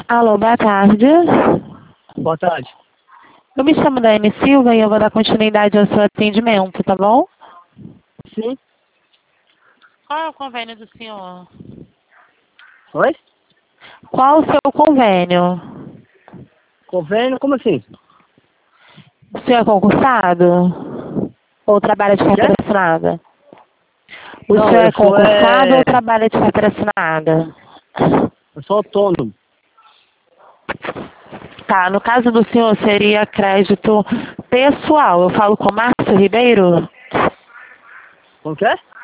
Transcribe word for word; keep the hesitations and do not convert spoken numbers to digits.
Alô, boa tarde. Boa tarde. Eu me chamo Daiane Silva e eu vou dar continuidade ao seu atendimento, tá bom? Sim. Qual é o convênio do senhor? Oi? Qual o seu convênio? Convênio? Como assim? O senhor é concursado? Ou trabalha de O quê? carteira assinada? O Não, senhor eu é sou concursado é... ou trabalha de carteira assinada? Eu sou autônomo. Tá, no caso do senhor seria crédito pessoal. Eu falo com Márcio Ribeiro? Como que é?